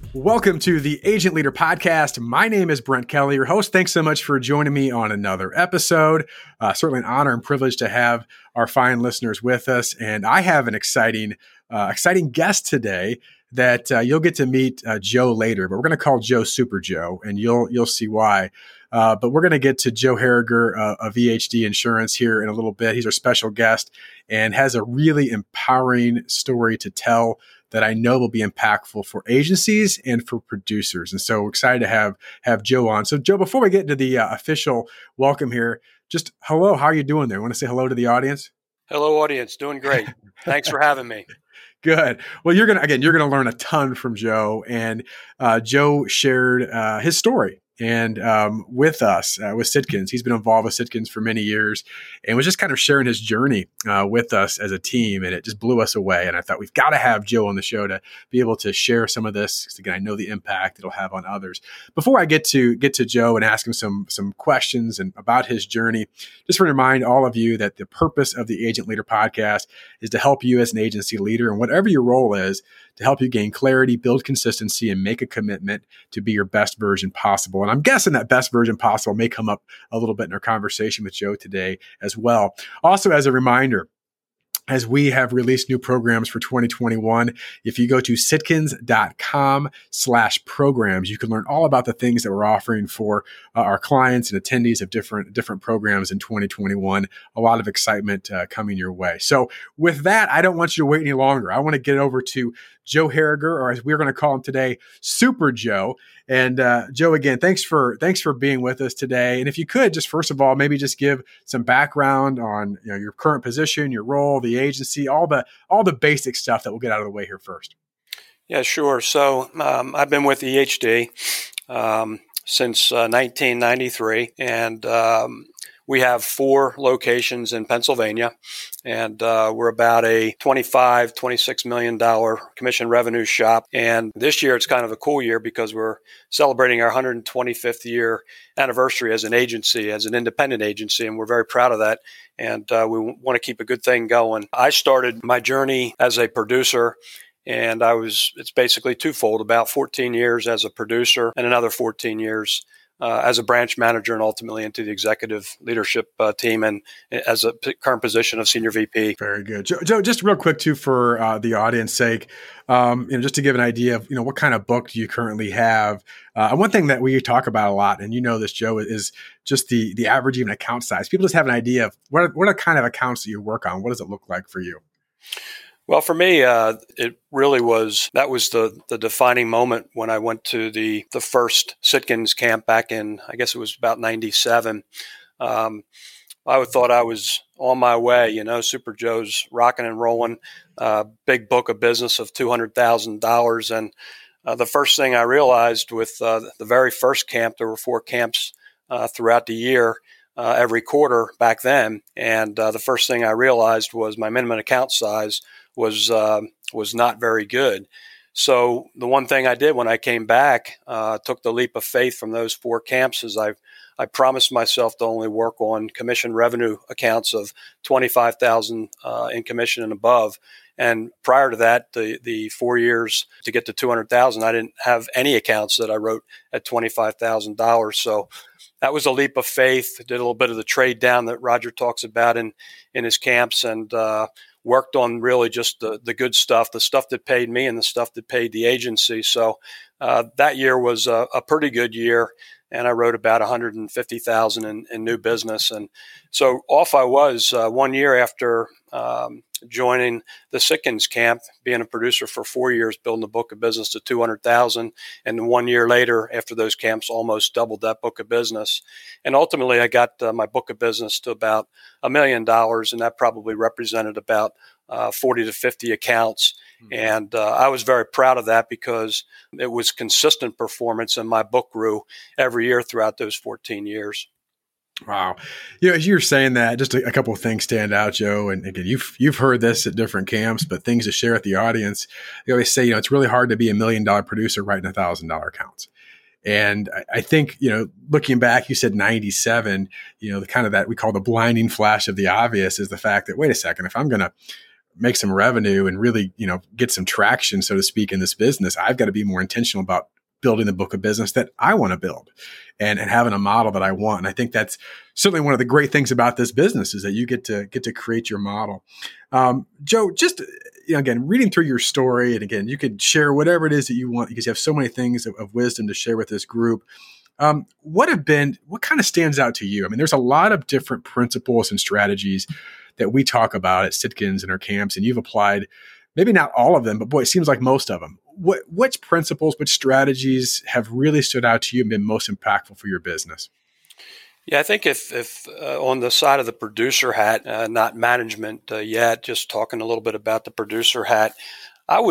Welcome to the Agent Leader Podcast. My name is Brent Kelly, your host. Thanks so much for joining me on another episode. Certainly an honor and privilege to have our fine listeners with us. And I have an exciting guest today that you'll get to meet Joe later, but we're going to call Joe Super Joe, and you'll see why. But we're going to get to Joe Harriger of EHD Insurance here in a little bit. He's our special guest and has a really empowering story to tell that I know will be impactful for agencies and for producers. And so excited to have Joe on. So Joe, before we get into the official welcome here, just hello, how are you doing there? Want to say hello to the audience? Hello, audience. Doing great. Thanks for having me. Good. Well, you're going to learn a ton from Joe, and Joe shared his story and with us, with Sitkins. He's been involved with Sitkins for many years and was just kind of sharing his journey with us as a team. And it just blew us away. And I thought we've got to have Joe on the show to be able to share some of this. Because again, I know the impact it'll have on others. Before I get to Joe and ask him some questions and about his journey, just want to remind all of you that the purpose of the Agent Leader Podcast is to help you as an agency leader, and whatever your role is, to help you gain clarity, build consistency, and make a commitment to be your best version possible. And I'm guessing that best version possible may come up a little bit in our conversation with Joe today as well. Also, as a reminder, as we have released new programs for 2021, if you go to sitkins.com/programs, you can learn all about the things that we're offering for our clients and attendees of different programs in 2021. A lot of excitement coming your way. So with that, I don't want you to wait any longer. I want to get over to Joe Harriger, or as we're going to call him today, Super Joe. And Joe, again, thanks for being with us today. And if you could, just first of all, maybe just give some background on your current position, your role, the agency, all the basic stuff that we'll get out of the way here first. Yeah, sure. So I've been with EHD since 1993, and we have 4 locations in Pennsylvania, and we're about a $26 million commission revenue shop. And this year it's kind of a cool year because we're celebrating our 125th year anniversary as an agency, as an independent agency, and we're very proud of that. And we want to keep a good thing going. I started my journey as a producer, and it's basically twofold, about 14 years as a producer and another 14 years as a branch manager, and ultimately into the executive leadership team and as a current position of senior VP. Very good. Joe, just real quick too, for the audience sake, just to give an idea of, what kind of book do you currently have? And one thing that we talk about a lot, and this, Joe, is just the average even account size. People just have an idea of what are kind of accounts that you work on. What does it look like for you? Well, for me, it really was the defining moment when I went to the first Sitkins camp back in, I guess it was about 97. I thought I was on my way, Super Joe's rocking and rolling, big book of business of $200,000. And the first thing I realized with the very first camp, there were 4 camps throughout the year, every quarter back then. And the first thing I realized was my minimum account size was not very good. So the one thing I did when I came back, took the leap of faith from those 4 camps, is I promised myself to only work on commission revenue accounts of $25,000 in commission and above. And prior to that, the 4 years to get to $200,000, I didn't have any accounts that I wrote at $25,000. So that was a leap of faith. Did a little bit of the trade down that Roger talks about in his camps, and worked on really just the good stuff, the stuff that paid me and the stuff that paid the agency. So that year was a pretty good year, and I wrote about $150,000 in new business. And so off I was 1 year after joining the Sitkins camp, being a producer for 4 years, building a book of business to $200,000. And 1 year later, after those camps, almost doubled that book of business. And ultimately, I got my book of business to about $1 million, and that probably represented about 40 to 50 accounts. Mm-hmm. And I was very proud of that because it was consistent performance, and my book grew every year throughout those 14 years. Wow. As you're saying that, just a couple of things stand out, Joe. And again, you've heard this at different camps, but things to share with the audience. They always say, it's really hard to be $1 million producer writing $1,000 accounts. And I think, looking back, you said 97, the kind of that we call the blinding flash of the obvious is the fact that, wait a second, if I'm going to make some revenue and really, get some traction, so to speak, in this business, I've got to be more intentional about building the book of business that I want to build and having a model that I want. And I think that's certainly one of the great things about this business is that you get to create your model. Joe, just, again, reading through your story, and again, you could share whatever it is that you want because you have so many things of wisdom to share with this group. What kind of stands out to you? I mean, there's a lot of different principles and strategies that we talk about at Sitkins and our camps, and you've applied maybe not all of them, but boy, it seems like most of them. Which principles, which strategies have really stood out to you and been most impactful for your business? Yeah, I think if on the side of the producer hat, not management yet, just talking a little bit about the producer hat, I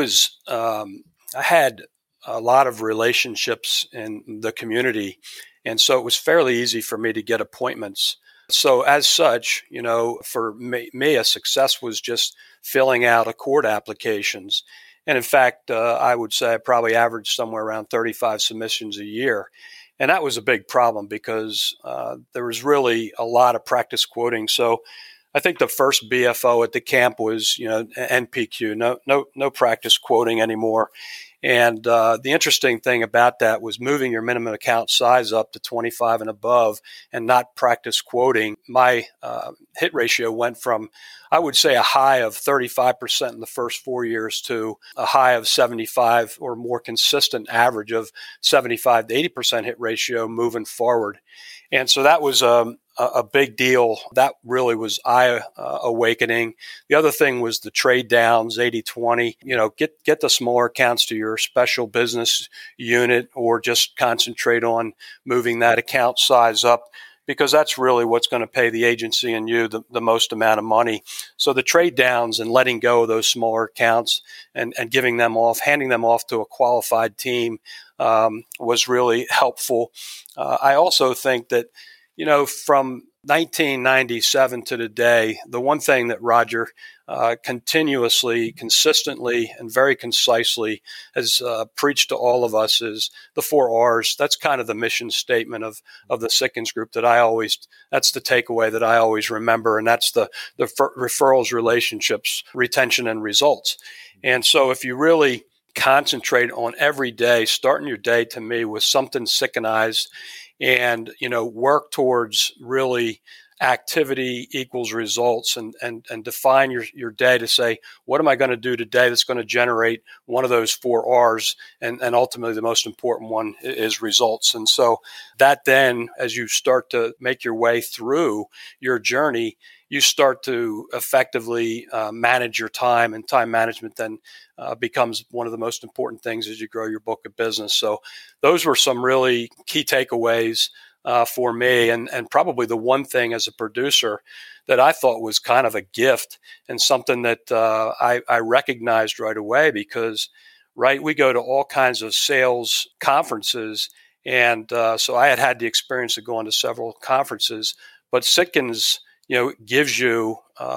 had a lot of relationships in the community, and so it was fairly easy for me to get appointments. So as such, for me, a success was just filling out accord applications. And in fact, I would say I probably averaged somewhere around 35 submissions a year. And that was a big problem because there was really a lot of practice quoting. So I think the first BFO at the camp was, NPQ, no practice quoting anymore. And the interesting thing about that was moving your minimum account size up to 25 and above and not practice quoting. My hit ratio went from, I would say, a high of 35% in the first 4 years to a high of 75 or more consistent average of 75 to 80% hit ratio moving forward. And so that was a big deal. That really was eye-awakening. The other thing was the trade downs, 80-20. Get the smaller accounts to your special business unit or just concentrate on moving that account size up because that's really what's going to pay the agency and you the most amount of money. So the trade downs and letting go of those smaller accounts and handing them off to a qualified team was really helpful. I also think that, from 1997 to today, the one thing that Roger continuously, consistently, and very concisely has preached to all of us is the 4 R's. That's kind of the mission statement of the Sitkins Group that's the takeaway that I always remember. And that's the referrals, relationships, retention, and results. And so if you really concentrate on every day, starting your day to me with something Sitkinized and, work towards really activity equals results and define your day to say, what am I going to do today that's going to generate one of those 4 R's? And ultimately the most important one is results. And so that then, as you start to make your way through your journey, you start to effectively manage your time, and time management then becomes one of the most important things as you grow your book of business. So those were some really key takeaways for me, and probably the one thing as a producer that I thought was kind of a gift and something that I recognized right away because, we go to all kinds of sales conferences, and so I had the experience of going to several conferences, but Sitkins gives you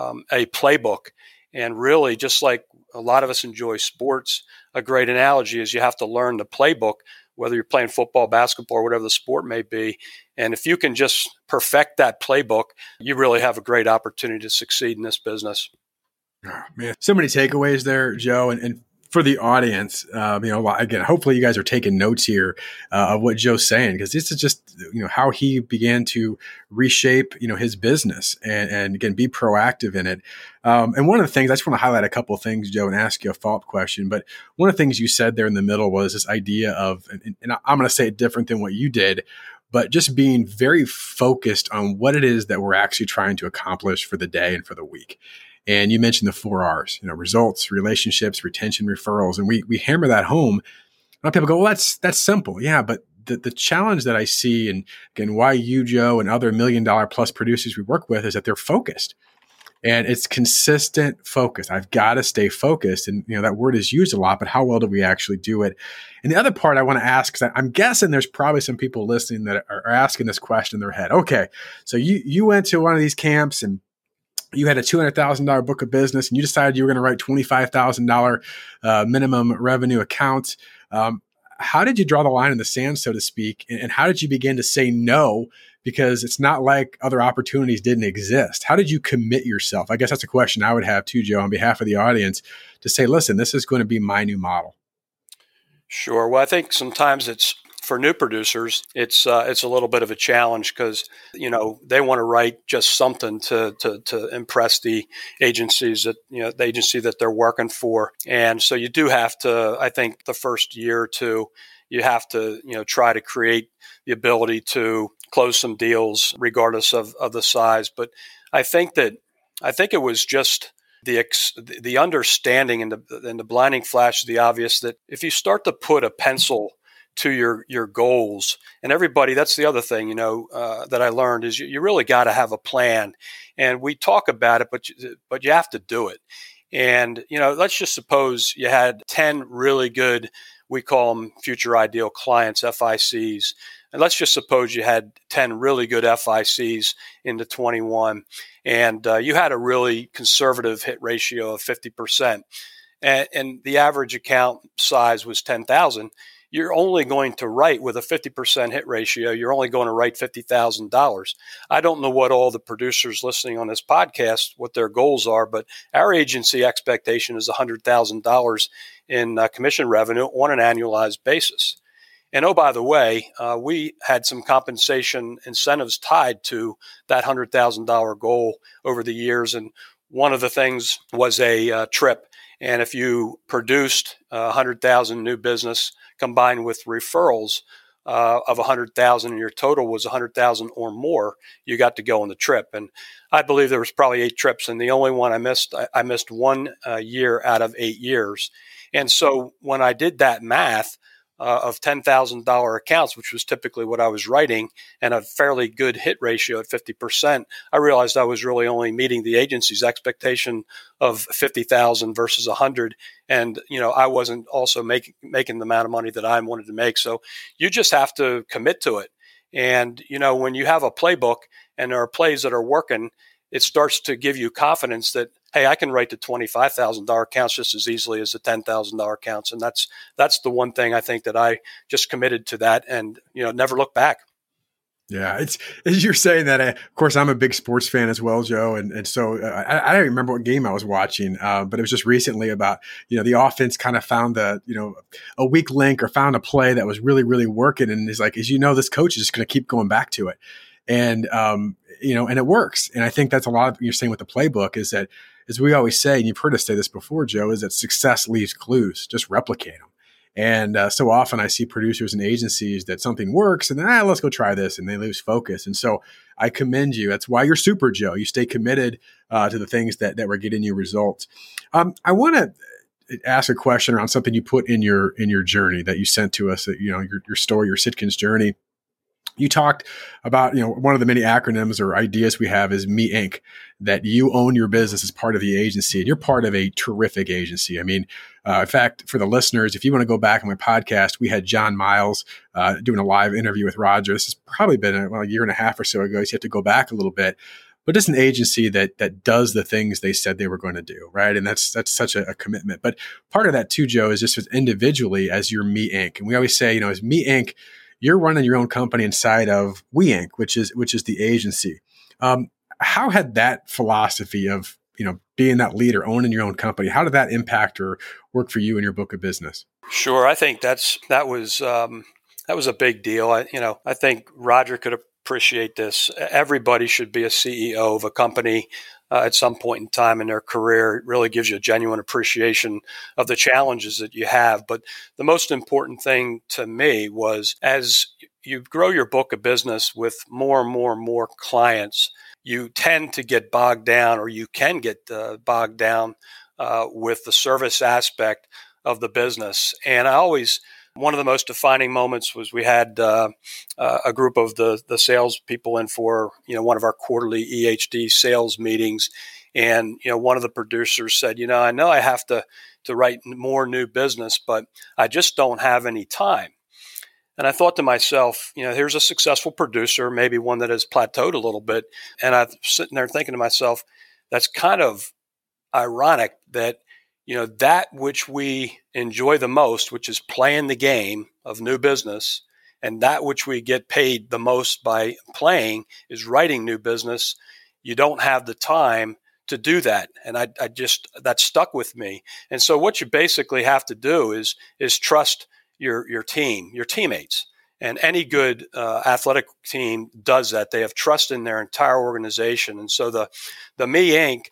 a playbook. And really, just like a lot of us enjoy sports, a great analogy is you have to learn the playbook, whether you're playing football, basketball, or whatever the sport may be. And if you can just perfect that playbook, you really have a great opportunity to succeed in this business. Oh, man, so many takeaways there, Joe. And for the audience, again, hopefully you guys are taking notes here of what Joe's saying, because this is just, how he began to reshape, his business and again, be proactive in it. And one of the things, I just want to highlight a couple of things, Joe, and ask you a follow-up question. But one of the things you said there in the middle was this idea of, and I'm going to say it different than what you did, but just being very focused on what it is that we're actually trying to accomplish for the day and for the week. And you mentioned the 4 R's, results, relationships, retention, referrals. And we hammer that home. A lot of people go, well, that's simple. Yeah, but the challenge that I see, and again, why you, Joe, and other $1 million plus producers we work with is that they're focused. And it's consistent focus. I've got to stay focused. And, that word is used a lot, but how well do we actually do it? And the other part I want to ask, because I'm guessing there's probably some people listening that are asking this question in their head. Okay, so you went to one of these camps and you had a $200,000 book of business and you decided you were going to write $25,000 minimum revenue accounts. how did you draw the line in the sand, so to speak? And how did you begin to say no? Because it's not like other opportunities didn't exist. How did you commit yourself? I guess that's a question I would have too, Joe, on behalf of the audience, to say, listen, this is going to be my new model. Sure. Well, I think sometimes it's for new producers, it's a little bit of a challenge because they want to write just something to impress the agencies that the agency that they're working for, and so you do have to. I think the first year or two, you have to try to create the ability to close some deals regardless of the size. But I think it was just the understanding and the blinding flash of the obvious that if you start to put a pencil to your goals, and everybody, that's the other thing, that I learned is you really got to have a plan. And we talk about it, but you have to do it. And, let's just suppose you had 10 really good, we call them future ideal clients, FICs. And let's just suppose you had 10 really good FICs into 21, and you had a really conservative hit ratio of 50%. And the average account size was 10,000. You're only going to write with a 50% hit ratio. You're only going to write $50,000. I don't know what all the producers listening on this podcast, what their goals are, but our agency expectation is $100,000 in commission revenue on an annualized basis. And oh, by the way, we had some compensation incentives tied to that $100,000 goal over the years. And one of the things was a trip. And if you produced 100,000 new business combined with referrals of 100,000 and your total was 100,000 or more, you got to go on the trip. And I believe there was probably 8 trips. And the only one I missed one year out of 8 years. And so when I did that math, of $10,000 accounts, which was typically what I was writing, and a fairly good hit ratio at 50%, I realized I was really only meeting the agency's expectation of 50,000 versus 100. And, I wasn't also making the amount of money that I wanted to make. So you just have to commit to it. And, when you have a playbook and there are plays that are working, it starts to give you confidence that, hey, I can write the $25,000 accounts just as easily as the $10,000 accounts. And that's the one thing I think that I just committed to that and, never look back. Yeah, it's as you're saying that. Of course, I'm a big sports fan as well, Joe, and so I don't remember what game I was watching, but it was just recently about the offense kind of found a weak link or found a play that was really really working, and it's like, as this coach is just going to keep going back to it, and and it works. And I think that's a lot of what you're saying with the playbook is that, as we always say, and you've heard us say this before, Joe, is that success leaves clues. Just replicate them. And so often I see producers and agencies that something works and then, let's go try this, and they lose focus. And so I commend you. That's why you're super, Joe. You stay committed to the things that were getting you results. I want to ask a question around something you put in your journey that you sent to us, your story, your Sitkins journey. You talked about, one of the many acronyms or ideas we have is Me Inc., that you own your business as part of the agency, and you're part of a terrific agency. I mean, in fact, for the listeners, if you want to go back on my podcast, we had John Miles doing a live interview with Roger. This has probably been a year and a half or so ago. So you have to go back a little bit. But it's an agency that does the things they said they were going to do, right? And that's such a commitment. But part of that too, Joe, is just as individually as your Me Inc. And we always say, as Me Inc., you're running your own company inside of We Inc., which is the agency. How had that philosophy of being that leader, owning your own company, how did that impact or work for you in your book of business? Sure, I think that was a big deal. I think Roger could appreciate this. Everybody should be a CEO of a company at some point in time in their career. It really gives you a genuine appreciation of the challenges that you have. But the most important thing to me was, as you grow your book of business with more and more and more clients, you tend to get bogged down, or you can get bogged down with the service aspect of the business. And one of the most defining moments was we had a group of the sales people in for one of our quarterly EHD sales meetings, and one of the producers said, I know I have to write more new business, but I just don't have any time. And I thought to myself, here's a successful producer, maybe one that has plateaued a little bit, and I'm sitting there thinking to myself, that's kind of ironic that that which we enjoy the most, which is playing the game of new business, and that which we get paid the most by playing is writing new business. You don't have the time to do that. And that stuck with me. And so what you basically have to do is trust your team, your teammates. And any good athletic team does that. They have trust in their entire organization. And so the Me Inc.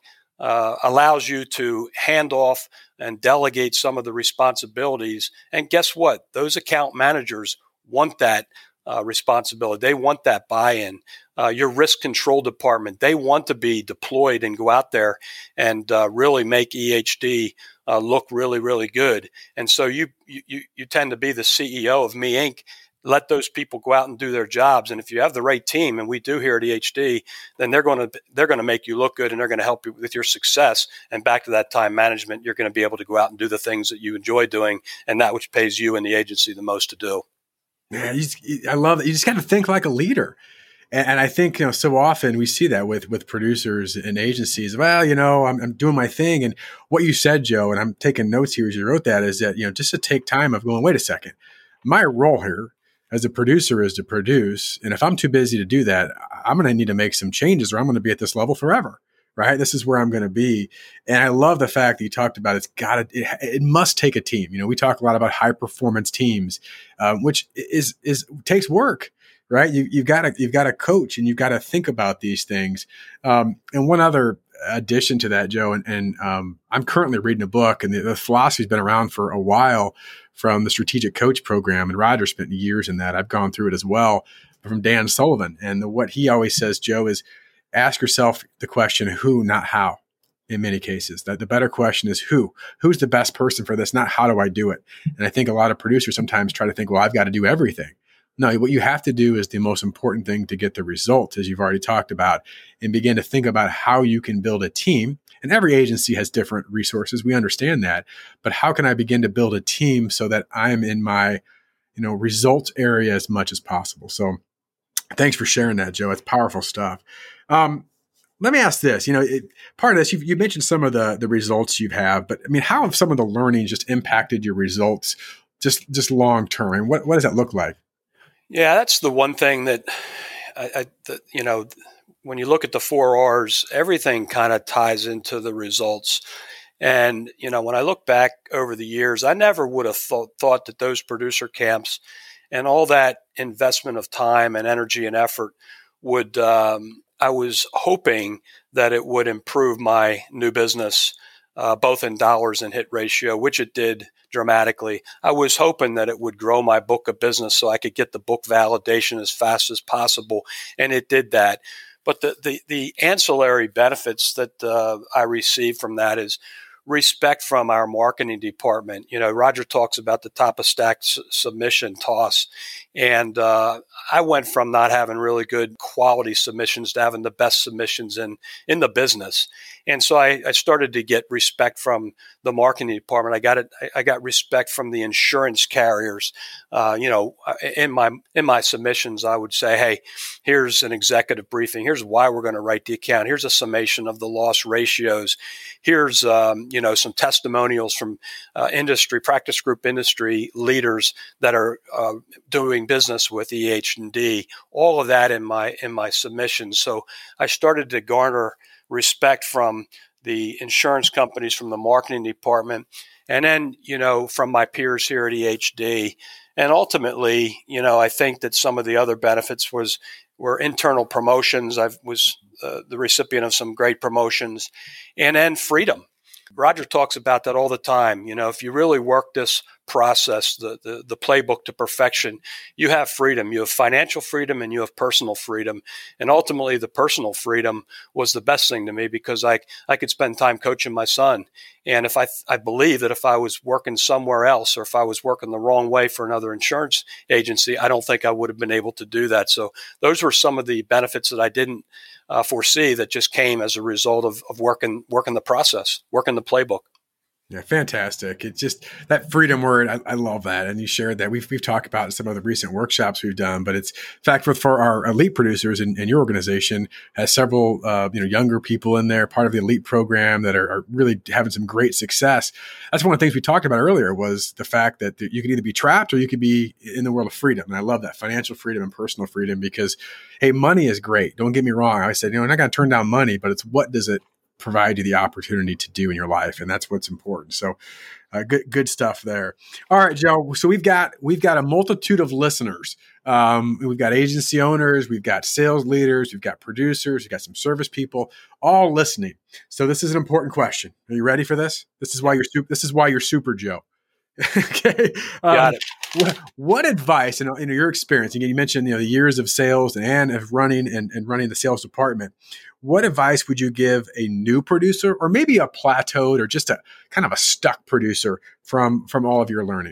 Allows you to hand off and delegate some of the responsibilities. And guess what? Those account managers want that responsibility. They want that buy-in. Your risk control department, they want to be deployed and go out there and really make EHD look really, really good. And so you tend to be the CEO of Me Inc. Let those people go out and do their jobs. And if you have the right team, and we do here at EHD, then they're going to make you look good, and they're going to help you with your success. And back to that time management, you're going to be able to go out and do the things that you enjoy doing, and that which pays you and the agency the most to do. Yeah, I love it. You just got to think like a leader. And I think, so often we see that with producers and agencies. Well, I'm doing my thing. And what you said, Joe, and I'm taking notes here as you wrote that, is that, just to take time of going, wait a second, my role here as a producer is to produce. And if I'm too busy to do that, I'm going to need to make some changes, or I'm going to be at this level forever, right? This is where I'm going to be. And I love the fact that you talked about it must take a team. We talk a lot about high performance teams, which takes work, right? You've got to coach, and you've got to think about these things. And one other addition to that, Joe, and I'm currently reading a book, and the philosophy's been around for a while, from the Strategic Coach Program, and Roger spent years in that. I've gone through it as well, from Dan Sullivan. And what he always says, Joe, is ask yourself the question, who, not how, in many cases. That the better question is who. Who's the best person for this, not how do I do it? And I think a lot of producers sometimes try to think, well, I've got to do everything. No, what you have to do is the most important thing to get the results, as you've already talked about, and begin to think about how you can build a team. And every agency has different resources. We understand that. But how can I begin to build a team so that I'm in my, results area as much as possible? So thanks for sharing that, Joe. It's powerful stuff. Let me ask this. Part of this, you mentioned some of the results you have, but how have some of the learnings just impacted your results just long term? And what does that look like? Yeah, that's the one thing that when you look at the 4 R's, everything kind of ties into the results. And, when I look back over the years, I never would have thought that those producer camps and all that investment of time and energy and effort would, I was hoping that it would improve my new business, both in dollars and hit ratio, which it did dramatically. I was hoping that it would grow my book of business so I could get the book validation as fast as possible, and it did that. But the ancillary benefits that I received from that is respect from our marketing department. Roger talks about the top of stack submission toss. And I went from not having really good quality submissions to having the best submissions in the business. And so I started to get respect from the marketing department. I got respect from the insurance carriers. In my submissions, I would say, hey, here's an executive briefing. Here's why we're going to write the account. Here's a summation of the loss ratios. Here's some testimonials from practice group industry leaders that are doing business with EH&D. All of that in my submissions. So I started to garner respect from the insurance companies, from the marketing department, and then from my peers here at EHD. And ultimately, I think that some of the other benefits were internal promotions. I was the recipient of some great promotions, and then freedom. Roger talks about that all the time. If you really work this process, the playbook to perfection, you have freedom. You have financial freedom and you have personal freedom. And ultimately, the personal freedom was the best thing to me because I could spend time coaching my son. And if I believe that if I was working somewhere else or if I was working the wrong way for another insurance agency, I don't think I would have been able to do that. So those were some of the benefits that I didn't foresee that just came as a result of working the process, working the playbook. Yeah, fantastic. It's just that freedom word. I love that. And you shared that. We've talked about in some of the recent workshops we've done, but it's in fact for our elite producers in your organization has several younger people in there, part of the elite program that are really having some great success. That's one of the things we talked about earlier was the fact that you could either be trapped or you could be in the world of freedom. And I love that financial freedom and personal freedom because, hey, money is great. Don't get me wrong. I said, I'm not going to turn down money, but it's what does it provide you the opportunity to do in your life, and that's what's important. So, good stuff there. All right, Joe. So we've got a multitude of listeners. We've got agency owners, we've got sales leaders, we've got producers, we've got some service people, all listening. So this is an important question. Are you ready for this? This is why you're super Joe. Okay. Got it. What advice, in your experience, again, you mentioned, the years of sales and of running and running the sales department. What advice would you give a new producer or maybe a plateaued or just a kind of a stuck producer from all of your learning?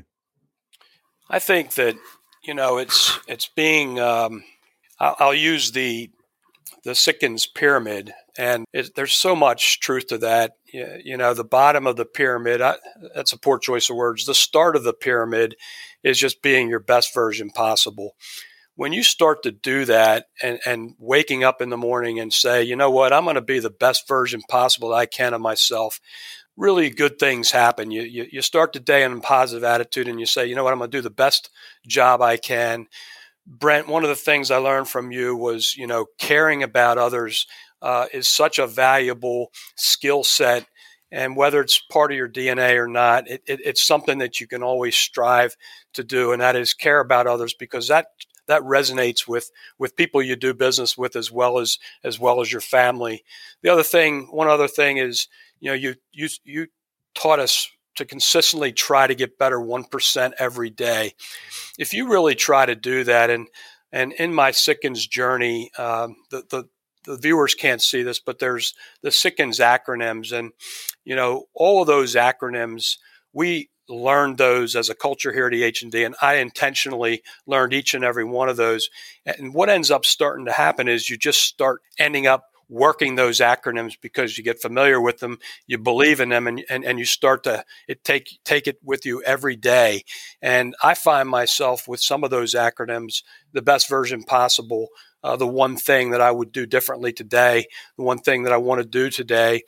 I think that, it's being, I'll use the Sitkins pyramid, and there's so much truth to that. The bottom of the pyramid, that's a poor choice of words. The start of the pyramid is just being your best version possible. When you start to do that and waking up in the morning and say, you know what, I'm going to be the best version possible that I can of myself, really good things happen. You start the day in a positive attitude and you say, you know what, I'm going to do the best job I can. Brent, one of the things I learned from you was, caring about others is such a valuable skill set. And whether it's part of your DNA or not, it's something that you can always strive to do. And that is care about others, because that resonates with people you do business with as well as your family. One other thing is, you taught us to consistently try to get better 1% every day. If you really try to do that, and in my Sitkins journey, the viewers can't see this, but there's the Sitkins acronyms, and all of those acronyms, we learned those as a culture here at EH&D, and I intentionally learned each and every one of those. And what ends up starting to happen is you just start ending up working those acronyms because you get familiar with them, you believe in them, and you start to take it with you every day. And I find myself with some of those acronyms, the best version possible, the one thing that I would do differently today, the one thing that I want to do today,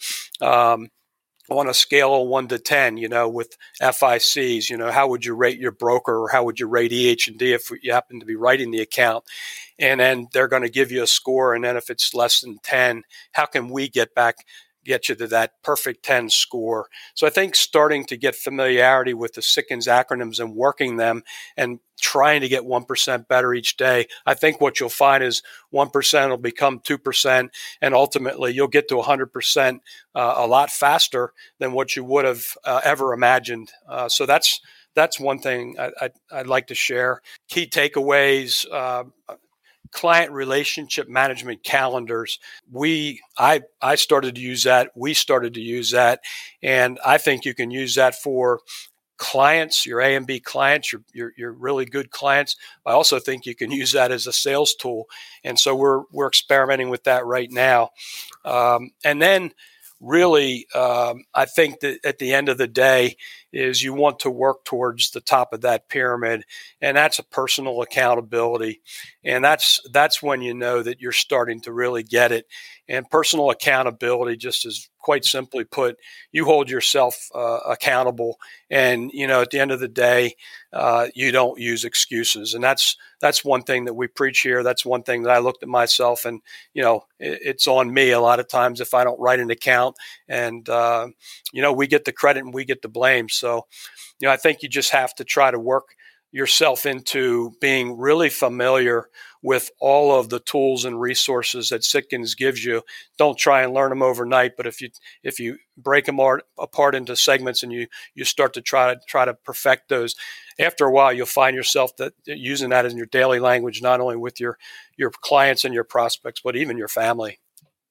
on a scale of 1 to 10, with FICs, how would you rate your broker, or how would you rate EH&D if you happen to be writing the account? And then they're going to give you a score. And then if it's less than 10, how can we get you to that perfect 10 score? So I think starting to get familiarity with the Sitkins acronyms and working them and trying to get 1% better each day, I think what you'll find is 1% will become 2%, and ultimately you'll get to 100% a lot faster than what you would have ever imagined. So that's one thing I'd like to share. Key takeaways. Client relationship management calendars. I started to use that. We started to use that. And I think you can use that for clients, your A and B clients, your really good clients. I also think you can use that as a sales tool. And so we're experimenting with that right now. And then really, I think that at the end of the day is you want to work towards the top of that pyramid, and that's a personal accountability. And that's when you know that you're starting to really get it. And personal accountability just is quite simply put, you hold yourself accountable. And, at the end of the day, you don't use excuses. And that's one thing that we preach here. That's one thing that I looked at myself, and, it's on me a lot of times if I don't write an account, and, we get the credit and we get the blame. So, I think you just have to try to work yourself into being really familiar with all of the tools and resources that Sitkins gives you. Don't try and learn them overnight, but if you break them apart into segments and you start to try to perfect those, after a while you'll find yourself that using that in your daily language, not only with your clients and your prospects, but even your family.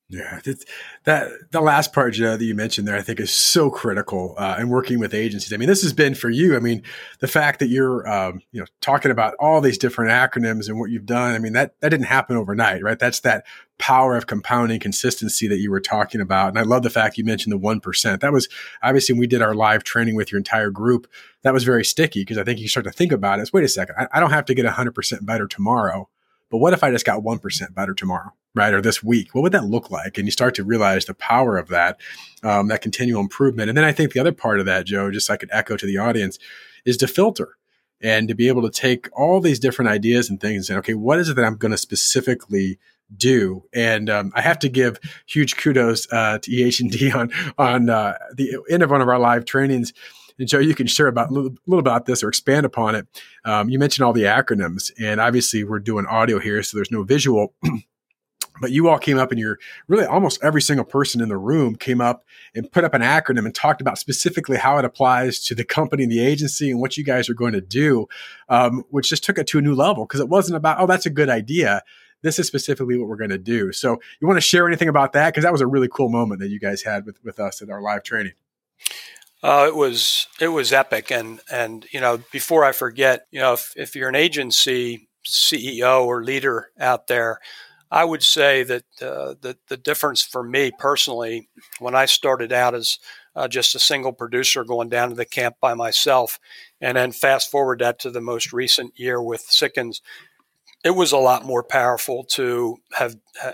Yeah, that the last part, Joe, that you mentioned there, I think is so critical in working with agencies. I mean, this has been for you. I mean, the fact that you're talking about all these different acronyms and what you've done. I mean, that didn't happen overnight, right? That's that power of compounding consistency that you were talking about. And I love the fact you mentioned the 1%. That was obviously when we did our live training with your entire group. That was very sticky because I think you start to think about it. Wait a second, I don't have to get 100% better tomorrow. But what if I just got 1% better tomorrow, right? Or this week? What would that look like? And you start to realize the power of that continual improvement. And then I think the other part of that, Joe, just so I could echo to the audience, is to filter and to be able to take all these different ideas and things and say, okay, what is it that I'm going to specifically do? And I have to give huge kudos to EH&D on the end of one of our live trainings. And Joe, you can share about a little about this or expand upon it. You mentioned all the acronyms, and obviously we're doing audio here, so there's no visual. But you all came up, and you're really almost every single person in the room came up and put up an acronym and talked about specifically how it applies to the company and the agency and what you guys are going to do, which just took it to a new level because it wasn't about, oh, that's a good idea. This is specifically what we're going to do. So you want to share anything about that? Because that was a really cool moment that you guys had with us at our live training. It was epic, and before I forget, if you're an agency CEO or leader out there, I would say that the difference for me personally, when I started out as just a single producer going down to the camp by myself, and then fast forward that to the most recent year with Sitkins, it was a lot more powerful to have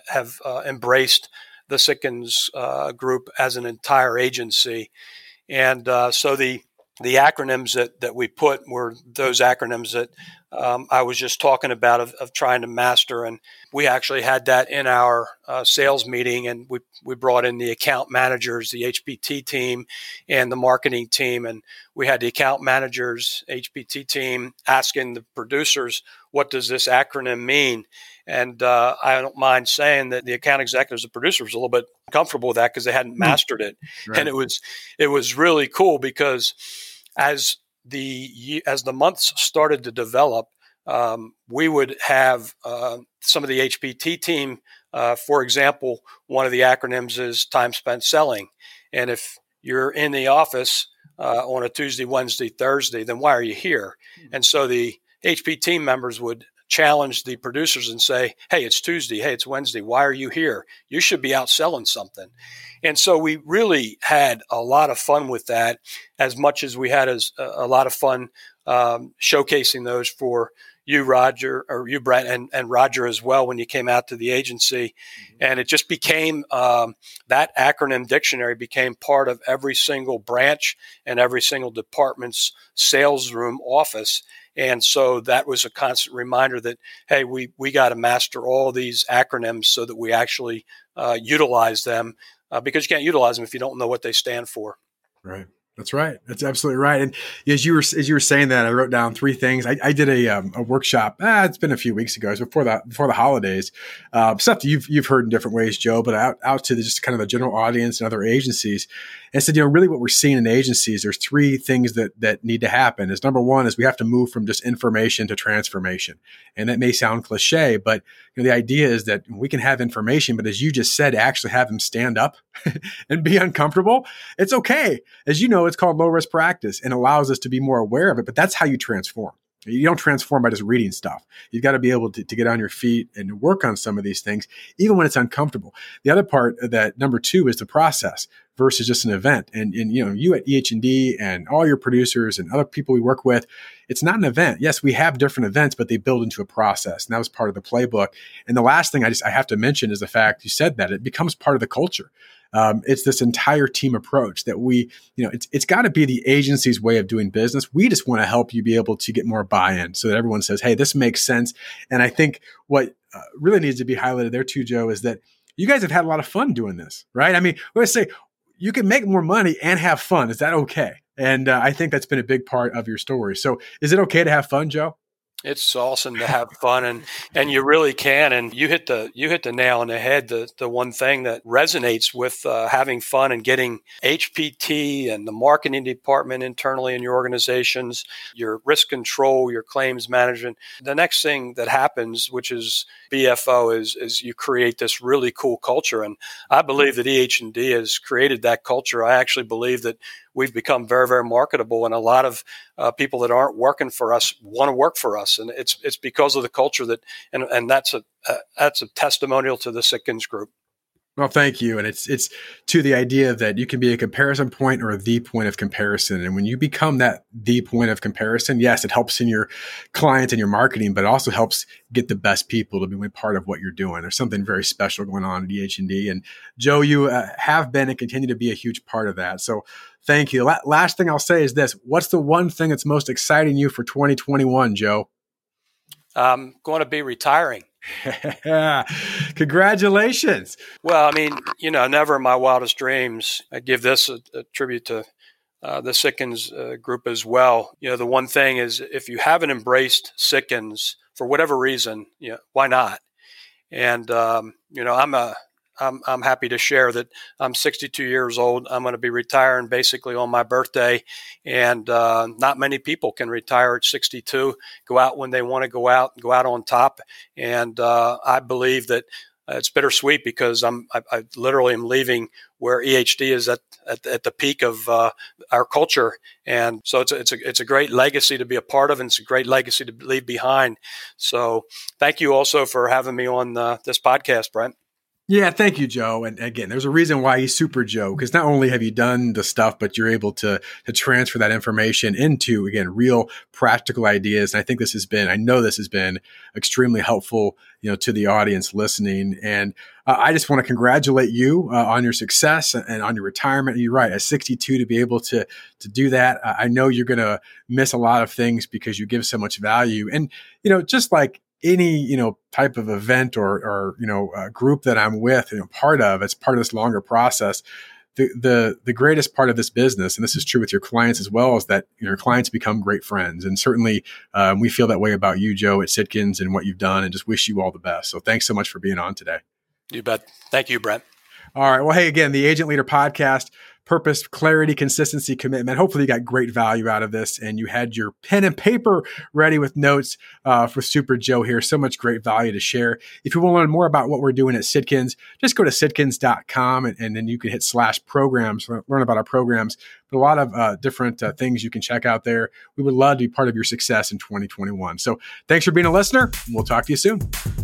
embraced the Sitkins group as an entire agency. And so the acronyms that we put were those acronyms that I was just talking about of trying to master. And we actually had that in our sales meeting, and we brought in the account managers, the HPT team, and the marketing team. And we had the account managers, HPT team, asking the producers, what does this acronym mean? And I don't mind saying that the account executives, the producers, were a little bit comfortable with that because they hadn't mastered it. Right. And it was really cool because as the months started to develop, we would have some of the HPT team. For example, one of the acronyms is time spent selling. And if you're in the office on a Tuesday, Wednesday, Thursday, then why are you here? And so the HP team members would challenge the producers and say, hey, it's Tuesday. Hey, it's Wednesday. Why are you here? You should be out selling something. And so we really had a lot of fun with that, as much as we had a lot of fun showcasing those for you, Roger, or you, Brent, and Roger as well when you came out to the agency. Mm-hmm. And it just became, that acronym dictionary became part of every single branch and every single department's sales room office. And so that was a constant reminder that, hey, we got to master all these acronyms so that we actually utilize them, because you can't utilize them if you don't know what they stand for. Right. That's right. That's absolutely right. And as you were saying that, I wrote down three things. I did a workshop. It's been a few weeks ago. It was before the holidays. Stuff that you've heard in different ways, Joe, but out to just kind of the general audience and other agencies. And said, really what we're seeing in agencies, there's three things that need to happen. Is number one is we have to move from just information to transformation. And that may sound cliche, but the idea is that we can have information, but as you just said, actually have them stand up and be uncomfortable. It's okay. As you know, it's called low risk practice and allows us to be more aware of it, but that's how you transform. You don't transform by just reading stuff. You've got to be able to get on your feet and work on some of these things, even when it's uncomfortable. The other part of that, number two, is the process versus just an event. And you at EH&D and all your producers and other people we work with, it's not an event. Yes, we have different events, but they build into a process. And that was part of the playbook. And the last thing I have to mention is the fact you said that it becomes part of the culture. It's this entire team approach that it's got to be the agency's way of doing business. We just want to help you be able to get more buy-in so that everyone says, hey, this makes sense. And I think what really needs to be highlighted there too, Joe, is that you guys have had a lot of fun doing this, right? I mean, we always say you can make more money and have fun. Is that okay? And I think that's been a big part of your story. So is it okay to have fun, Joe? It's awesome to have fun, and you really can. And you hit the nail on the head. The one thing that resonates with having fun and getting HPT and the marketing department internally in your organizations, your risk control, your claims management. The next thing that happens, which is BFO, is you create this really cool culture. And I believe that EH&D has created that culture. I actually believe that we've become very, very marketable, and a lot of people that aren't working for us want to work for us, and it's because of the culture and that's a testimonial to the Sitkins Group. Well, thank you. And it's to the idea that you can be a comparison point or the point of comparison. And when you become the point of comparison, yes, it helps in your clients and your marketing, but it also helps get the best people to be part of what you're doing. There's something very special going on at EH&D. And Joe, you have been and continue to be a huge part of that. So thank you. Last thing I'll say is this. What's the one thing that's most exciting you for 2021, Joe? I'm going to be retiring. Congratulations. Well, I mean, never in my wildest dreams. I give this a tribute to the Sitkins Group as well. The one thing is, if you haven't embraced Sitkins for whatever reason, why not? And I'm happy to share that I'm 62 years old. I'm going to be retiring basically on my birthday, and not many people can retire at 62, go out when they want to go out on top. And I believe that it's bittersweet because I literally am leaving where EH&D is at the peak of our culture, and so it's a great legacy to be a part of, and it's a great legacy to leave behind. So thank you also for having me on this podcast, Brent. Yeah, thank you, Joe. And again, there's a reason why he's Super Joe, because not only have you done the stuff, but you're able to transfer that information into, again, real practical ideas. And I know this has been extremely helpful, to the audience listening. And I just want to congratulate you on your success and on your retirement. You're right, at 62 to be able to do that. I know you're going to miss a lot of things because you give so much value. And, just like any, type of event or group that I'm with, part of, it's part of this longer process. The greatest part of this business, and this is true with your clients as well, is that your clients become great friends. And certainly we feel that way about you, Joe, at Sitkins and what you've done, and just wish you all the best. So thanks so much for being on today. You bet. Thank you, Brent. All right. Well, hey, again, the Agent Leader Podcast, purpose, clarity, consistency, commitment. Hopefully you got great value out of this and you had your pen and paper ready with notes for Super Joe here. So much great value to share. If you want to learn more about what we're doing at Sitkins, just go to sitkins.com and then you can hit /programs, learn about our programs, but a lot of different things you can check out there. We would love to be part of your success in 2021. So thanks for being a listener. We'll talk to you soon.